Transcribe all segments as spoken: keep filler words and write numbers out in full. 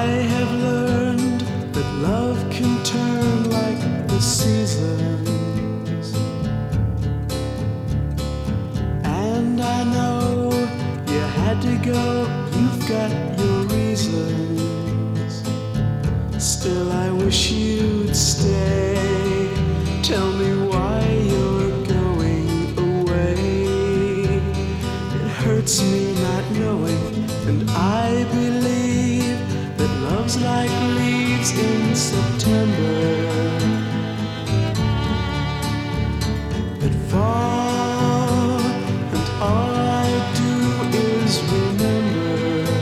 I have learned that love can turn like the seasons, and I know you had to go, you've got your reasons. Still I wish you'd stay. Tell me why you're going away. It hurts me not knowing, and I believe that love's like leaves in September that fall, and all I do is remember.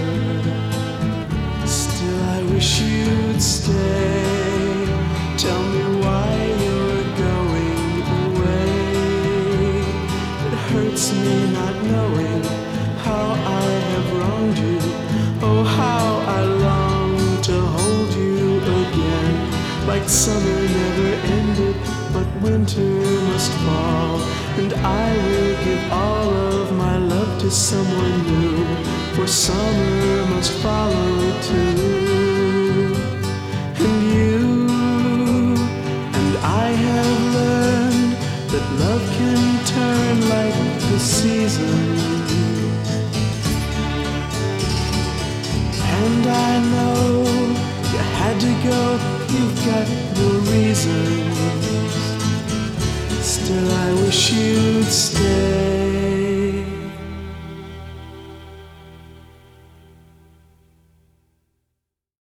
Still I wish you'd stay. Tell me why you're going away. It hurts me not knowing how I have wronged you. Oh, how I long to hold you again, like summer never ended, but winter must fall. And I will give all of my love to someone new, for summer must follow too. And you and I have learned that love can turn like the seasons, and I know you had to go, you've got your reasons. Still I wish you'd stay.